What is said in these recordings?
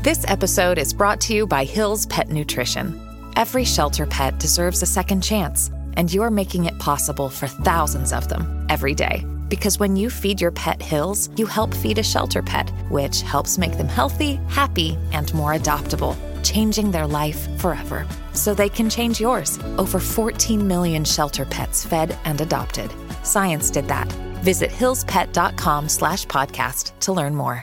This episode is brought to you by Hill's Pet Nutrition. Every shelter pet deserves a second chance, and you're making it possible for thousands of them every day. Because when you feed your pet Hill's, you help feed a shelter pet, which helps make them healthy, happy, and more adoptable, changing their life forever. So they can change yours. Over 14 million shelter pets fed and adopted. Science did that. Visit hillspet.com/podcast to learn more.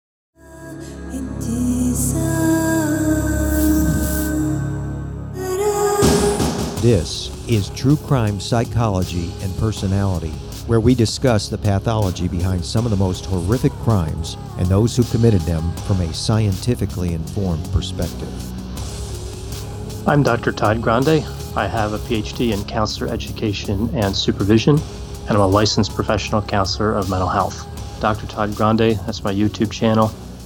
This is True Crime Psychology and Personality, where we discuss the pathology behind some of the most horrific crimes and those who committed them from a scientifically informed perspective. I'm Dr. Todd Grande. I have a PhD in counselor education and supervision, and I'm a licensed professional counselor of mental health. Dr. Todd Grande, that's my YouTube channel.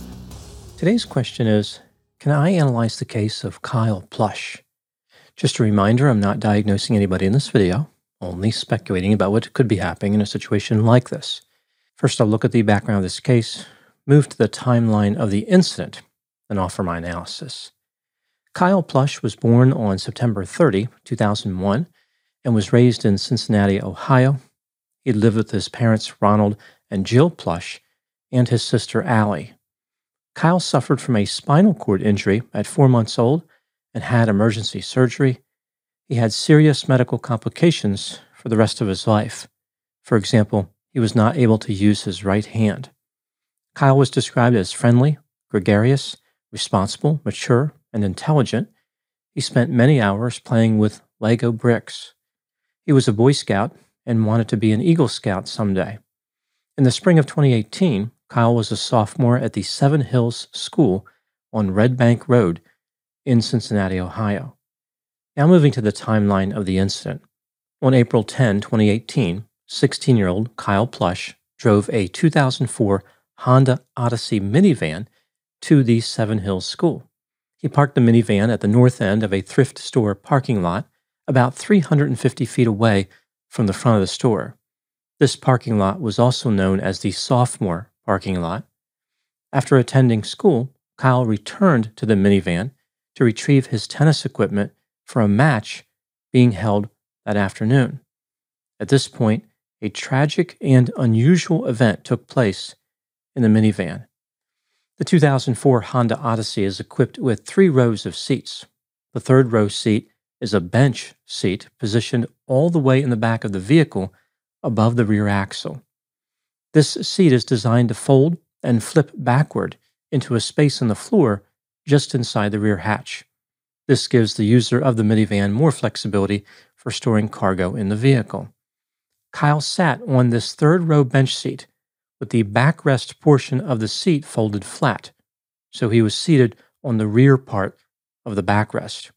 Today's question is, can I analyze the case of Kyle Plush? Just a reminder, I'm not diagnosing anybody in this video, only speculating about what could be happening in a situation like this. First, I'll look at the background of this case, move to the timeline of the incident, and offer my analysis. Kyle Plush was born on September 30, 2001, and was raised in Cincinnati, Ohio. He lived with his parents, Ronald and Jill Plush, and his sister, Allie. Kyle suffered from a spinal cord injury at 4 months old and had emergency surgery. He had serious medical complications for the rest of his life. For example, he was not able to use his right hand. Kyle was described as friendly, gregarious, responsible, mature, and intelligent. He spent many hours playing with Lego bricks. He was a Boy Scout and wanted to be an Eagle Scout someday. In the spring of 2018, Kyle was a sophomore at the Seven Hills School on Red Bank Road in Cincinnati, Ohio. Now moving to the timeline of the incident. On April 10, 2018, 16-year-old Kyle Plush drove a 2004 Honda Odyssey minivan to the Seven Hills School. He parked the minivan at the north end of a thrift store parking lot about 350 feet away from the front of the store. This parking lot was also known as the sophomore parking lot. After attending school, Kyle returned to the minivan to retrieve his tennis equipment for a match being held that afternoon. At this point, a tragic and unusual event took place in the minivan. The 2004 Honda Odyssey is equipped with 3 rows of seats. The third row seat is a bench seat positioned all the way in the back of the vehicle above the rear axle. This seat is designed to fold and flip backward into a space on the floor just inside the rear hatch. This gives the user of the minivan more flexibility for storing cargo in the vehicle. Kyle sat on this third row bench seat with the backrest portion of the seat folded flat, so he was seated on the rear part of the backrest.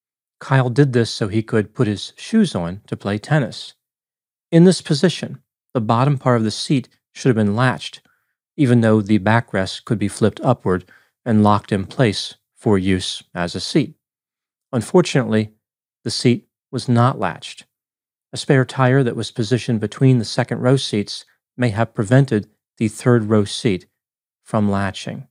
Kyle did this so he could put his shoes on to play tennis. In this position, the bottom part of the seat should have been latched, even though the backrest could be flipped upward and locked in place for use as a seat. Unfortunately, the seat was not latched. A spare tire that was positioned between the second row seats may have prevented the third row seat from latching.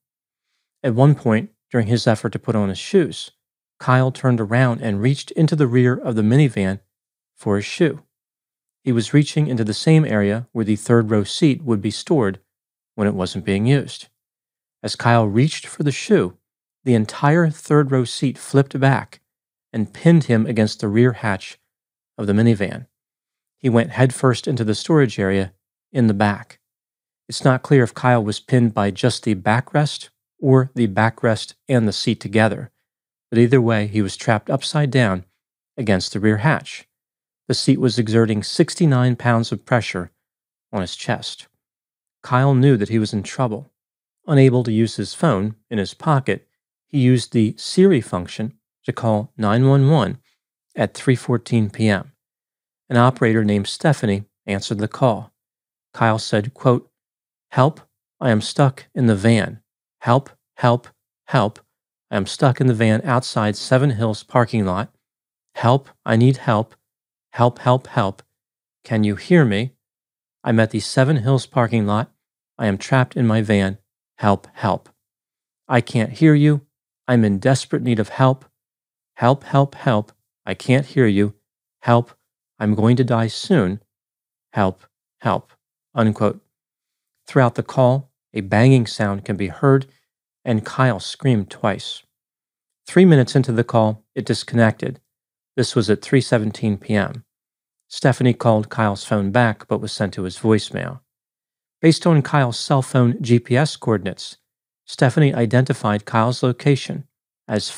At one point, during his effort to put on his shoes, Kyle turned around and reached into the rear of the minivan for his shoe. He was reaching into the same area where the third row seat would be stored when it wasn't being used. As Kyle reached for the shoe, the entire third row seat flipped back and pinned him against the rear hatch of the minivan. He went headfirst into the storage area in the back. It's not clear if Kyle was pinned by just the backrest or the backrest and the seat together, but either way, he was trapped upside down against the rear hatch. The seat was exerting 69 pounds of pressure on his chest. Kyle knew that he was in trouble. Unable to use his phone in his pocket, he used the Siri function to call 911 at 3:14 p.m. An operator named Stephanie answered the call. Kyle said, quote, "Help, I am stuck in the van. Help, help, help. I am stuck in the van outside Seven Hills parking lot. Help, I need help. Help, help, help. Can you hear me? I'm at the Seven Hills parking lot. I am trapped in my van. Help, help." I can't hear you. I'm in desperate need of help. Help, help, help. I can't hear you. Help. I'm going to die soon. Help, help." Unquote. Throughout the call, a banging sound can be heard, and Kyle screamed twice. 3 minutes into the call, it disconnected. This was at 3:17 p.m. Stephanie called Kyle's phone back but was sent to his voicemail. Based on Kyle's cell phone GPS coordinates, Stephanie identified Kyle's location as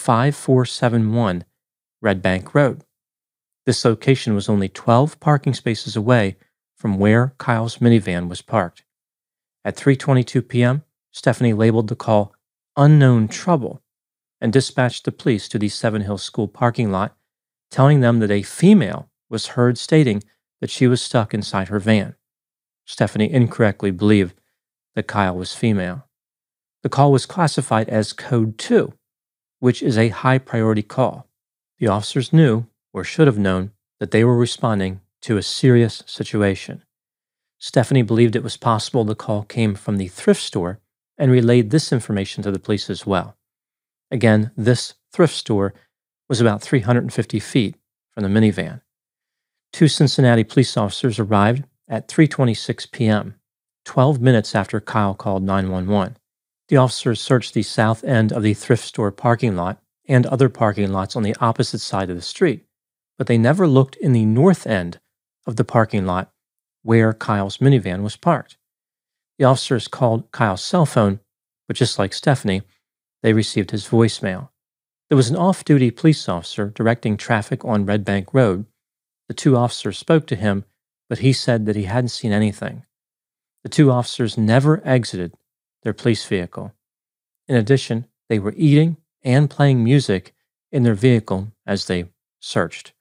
5471 Red Bank Road. This location was only 12 parking spaces away from where Kyle's minivan was parked. At 3:22 p.m., Stephanie labeled the call "Unknown Trouble" and dispatched the police to the Seven Hills School parking lot, telling them that a female was heard stating that she was stuck inside her van. Stephanie incorrectly believed that Kyle was female. The call was classified as Code 2, which is a high-priority call. The officers knew, or should have known, that they were responding to a serious situation. Stephanie believed it was possible the call came from the thrift store and relayed this information to the police as well. Again, this thrift store was about 350 feet from the minivan. 2 Cincinnati police officers arrived at 3:26 p.m., 12 minutes after Kyle called 911. The officers searched the south end of the thrift store parking lot and other parking lots on the opposite side of the street, but they never looked in the north end of the parking lot where Kyle's minivan was parked. The officers called Kyle's cell phone, but just like Stephanie, they received his voicemail. There was an off-duty police officer directing traffic on Red Bank Road. The 2 officers spoke to him, but he said that he hadn't seen anything. The 2 officers never exited their police vehicle. In addition, they were eating and playing music in their vehicle as they searched.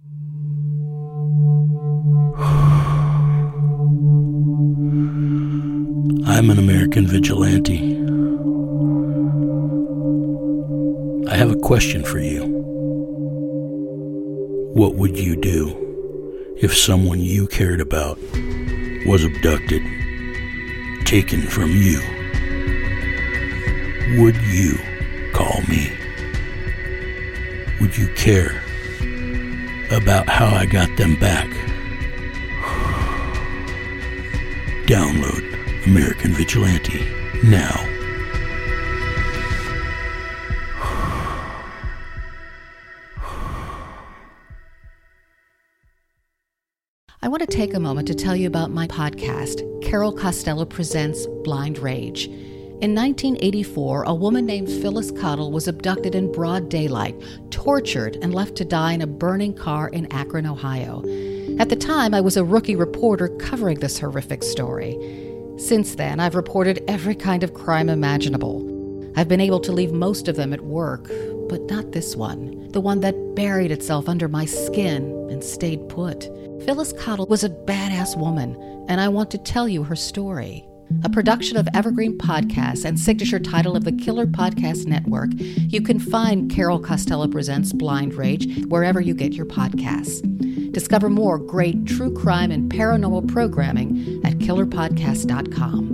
I'm an American vigilante. I have a question for you. What would you do if someone you cared about was abducted, taken from you? Would you call me? Would you care about how I got them back? Download American Vigilante now. I want to take a moment to tell you about my podcast, Carol Costello Presents Blind Rage. In 1984, a woman named Phyllis Cottle was abducted in broad daylight, tortured, and left to die in a burning car in Akron, Ohio. At the time, I was a rookie reporter covering this horrific story. Since then, I've reported every kind of crime imaginable. I've been able to leave most of them at work, but not this one, the one that buried itself under my skin and stayed put. Phyllis Cottle was a badass woman, and I want to tell you her story. A production of Evergreen Podcasts and signature title of the Killer Podcast Network, you can find Carol Costello Presents Blind Rage wherever you get your podcasts. Discover more great true crime and paranormal programming at killerpodcast.com.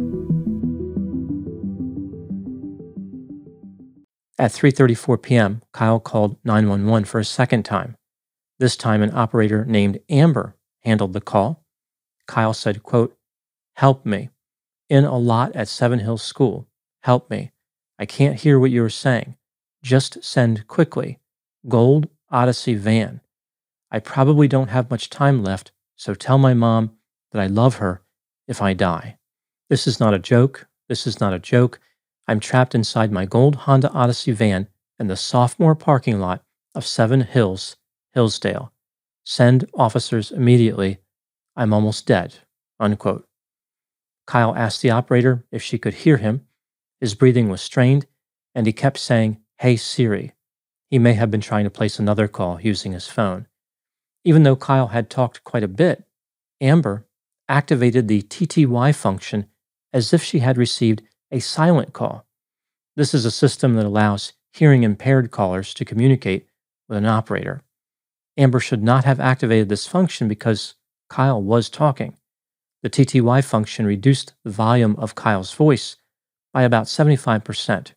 At 3:34 p.m., Kyle called 911 for a second time. This time, an operator named Amber handled the call. Kyle said, quote, "Help me. In a lot at Seven Hills School. Help me. I can't hear what you are saying. Just send quickly. Gold Odyssey van. I probably don't have much time left, so tell my mom that I love her if I die. This is not a joke. This is not a joke. I'm trapped inside my gold Honda Odyssey van in the sophomore parking lot of Seven Hills, Hillsdale. Send officers immediately. I'm almost dead." Unquote. Kyle asked the operator if she could hear him. His breathing was strained, and he kept saying, "Hey Siri." He may have been trying to place another call using his phone. Even though Kyle had talked quite a bit, Amber activated the TTY function as if she had received a silent call. This is a system that allows hearing-impaired callers to communicate with an operator. Amber should not have activated this function because Kyle was talking. The TTY function reduced the volume of Kyle's voice by about 75%,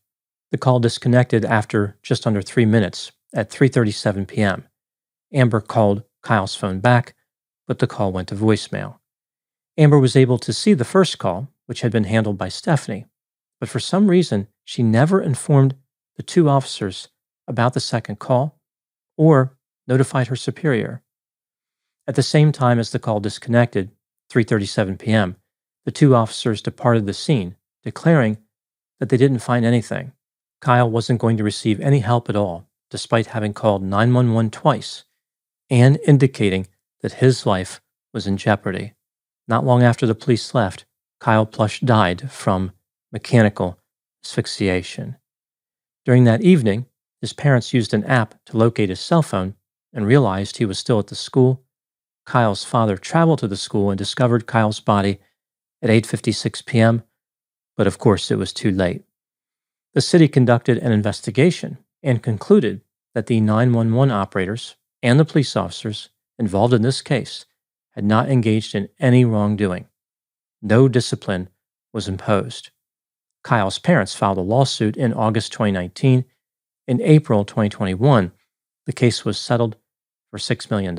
The call disconnected after just under 3 minutes at 3:37 p.m. Amber called Kyle's phone back, but the call went to voicemail. Amber was able to see the first call, which had been handled by Stephanie, but for some reason, she never informed the two officers about the second call or notified her superior. At the same time as the call disconnected, 3:37 p.m., the two officers departed the scene, declaring that they didn't find anything. Kyle wasn't going to receive any help at all, despite having called 911 twice, and indicating that his life was in jeopardy. Not long after the police left, Kyle Plush died from mechanical asphyxiation. During that evening, his parents used an app to locate his cell phone and realized he was still at the school. Kyle's father traveled to the school and discovered Kyle's body at 8:56 p.m., but of course it was too late. The city conducted an investigation and concluded that the 911 operators and the police officers involved in this case had not engaged in any wrongdoing. No discipline was imposed. Kyle's parents filed a lawsuit in August 2019. In April 2021, the case was settled for $6 million.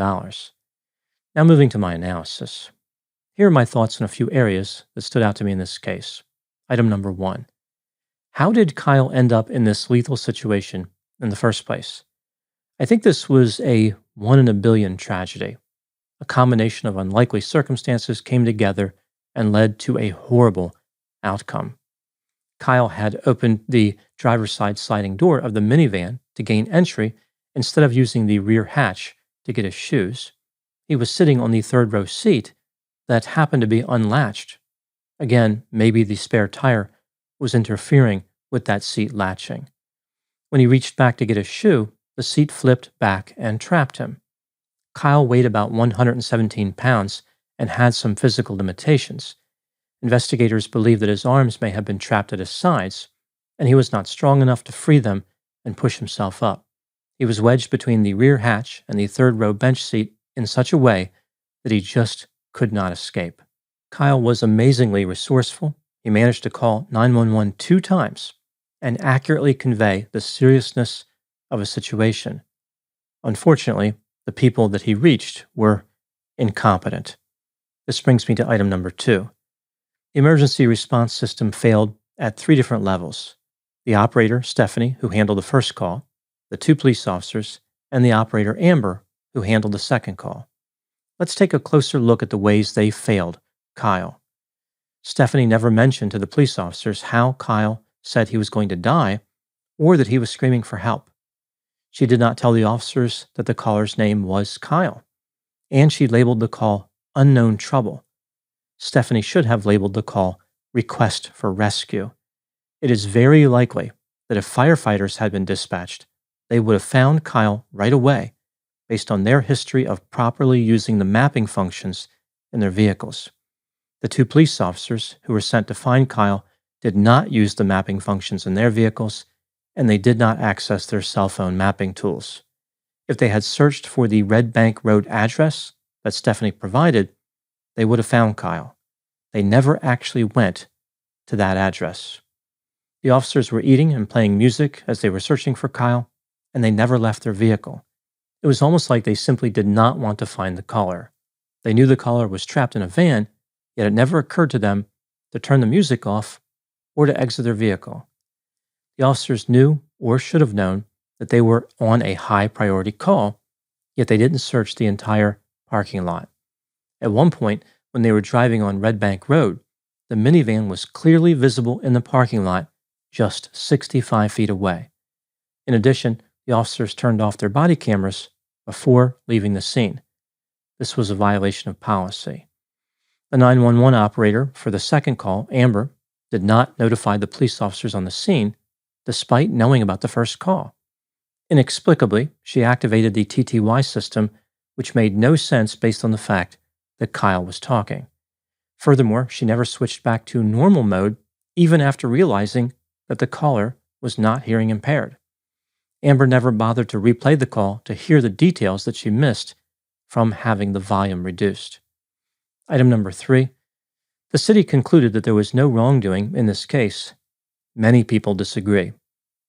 Now moving to my analysis. Here are my thoughts on a few areas that stood out to me in this case. Item number 1. How did Kyle end up in this lethal situation in the first place? I think this was a 1 in a billion tragedy. A combination of unlikely circumstances came together and led to a horrible outcome. Kyle had opened the driver's side sliding door of the minivan to gain entry instead of using the rear hatch to get his shoes. He was sitting on the third row seat that happened to be unlatched. Again, maybe the spare tire was interfering with that seat latching. When he reached back to get his shoe, the seat flipped back and trapped him. Kyle weighed about 117 pounds and had some physical limitations. Investigators believe that his arms may have been trapped at his sides, and he was not strong enough to free them and push himself up. He was wedged between the rear hatch and the third row bench seat in such a way that he just could not escape. Kyle was amazingly resourceful. He managed to call 911 2 times and accurately convey the seriousness of a situation. Unfortunately, the people that he reached were incompetent. This brings me to item number 2. The emergency response system failed at 3 different levels. The operator, Stephanie, who handled the first call, the 2 police officers, and the operator, Amber, who handled the second call. Let's take a closer look at the ways they failed Kyle. Stephanie never mentioned to the police officers how Kyle said he was going to die or that he was screaming for help. She did not tell the officers that the caller's name was Kyle, and she labeled the call unknown trouble. Stephanie should have labeled the call request for rescue. It is very likely that if firefighters had been dispatched, they would have found Kyle right away based on their history of properly using the mapping functions in their vehicles. The 2 police officers who were sent to find Kyle did not use the mapping functions in their vehicles, and they did not access their cell phone mapping tools. If they had searched for the Red Bank Road address that Stephanie provided, they would have found Kyle. They never actually went to that address. The officers were eating and playing music as they were searching for Kyle, and they never left their vehicle. It was almost like they simply did not want to find the caller. They knew the caller was trapped in a van, yet it never occurred to them to turn the music off or to exit their vehicle. The officers knew, or should have known, that they were on a high-priority call, yet they didn't search the entire parking lot. At one point, when they were driving on Red Bank Road, the minivan was clearly visible in the parking lot just 65 feet away. In addition, the officers turned off their body cameras before leaving the scene. This was a violation of policy. The 911 operator for the second call, Amber, did not notify the police officers on the scene despite knowing about the first call. Inexplicably, she activated the TTY system, which made no sense based on the fact that Kyle was talking. Furthermore, she never switched back to normal mode even after realizing that the caller was not hearing impaired. Amber never bothered to replay the call to hear the details that she missed from having the volume reduced. Item number 3. The city concluded that there was no wrongdoing in this case. Many people disagree.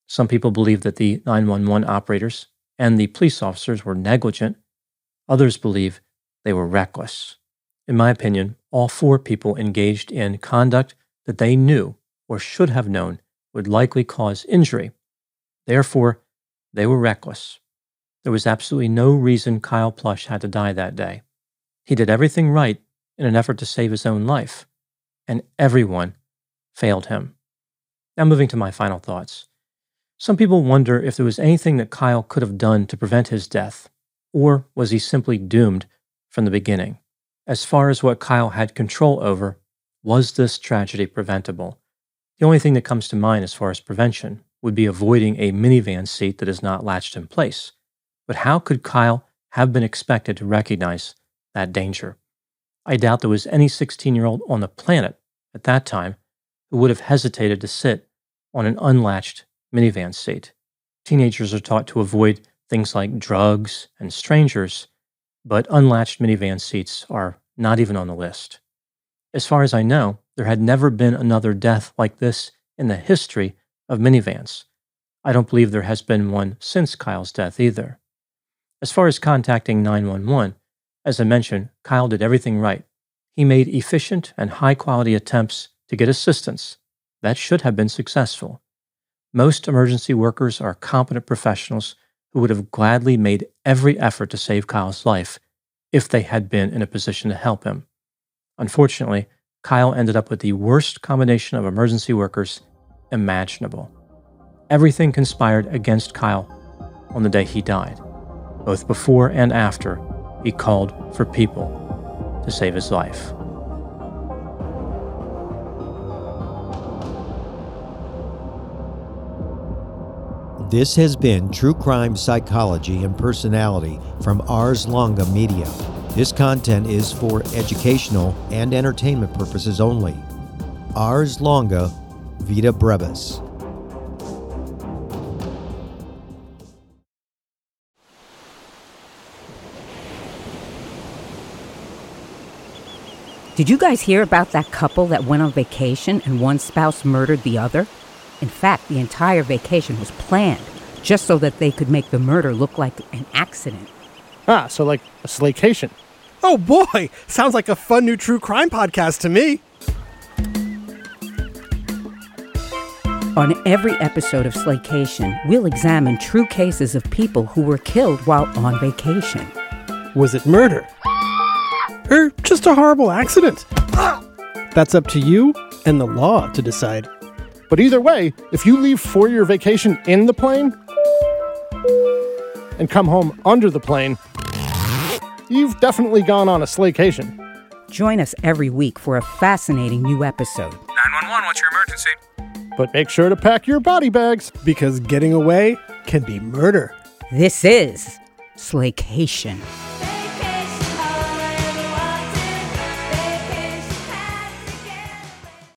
Some people believe that the 911 operators and the police officers were negligent. Others believe they were reckless. In my opinion, all 4 people engaged in conduct that they knew or should have known would likely cause injury. Therefore, they were reckless. There was absolutely no reason Kyle Plush had to die that day. He did everything right in an effort to save his own life, and everyone failed him. Now moving to my final thoughts. Some people wonder if there was anything that Kyle could have done to prevent his death, or was he simply doomed from the beginning? As far as what Kyle had control over, was this tragedy preventable? The only thing that comes to mind as far as prevention would be avoiding a minivan seat that is not latched in place. But how could Kyle have been expected to recognize that danger? I doubt there was any 16-year-old on the planet at that time who would have hesitated to sit on an unlatched minivan seat. Teenagers are taught to avoid things like drugs and strangers, but unlatched minivan seats are not even on the list. As far as I know, there had never been another death like this in the history of minivans. I don't believe there has been one since Kyle's death either. As far as contacting 911, as I mentioned, Kyle did everything right. He made efficient and high-quality attempts to get assistance. That should have been successful. Most emergency workers are competent professionals who would have gladly made every effort to save Kyle's life if they had been in a position to help him. Unfortunately, Kyle ended up with the worst combination of emergency workers imaginable. Everything conspired against Kyle on the day he died, both before and after he called for people to save his life. This has been True Crime Psychology and Personality from Ars Longa Media. This content is for educational and entertainment purposes only. Ars Longa, Vita Brevis. Did you guys hear about that couple that went on vacation and one spouse murdered the other? In fact, the entire vacation was planned just so that they could make the murder look like an accident. Ah, so like a slaycation. Oh boy, sounds like a fun new true crime podcast to me. On every episode of Slaycation, we'll examine true cases of people who were killed while on vacation. Was it murder? Or just a horrible accident? That's up to you and the law to decide. But either way, if you leave for your vacation in the plane and come home under the plane, you've definitely gone on a slaycation. Join us every week for a fascinating new episode. 911, what's your emergency? But make sure to pack your body bags. Because getting away can be murder. This is Slaycation.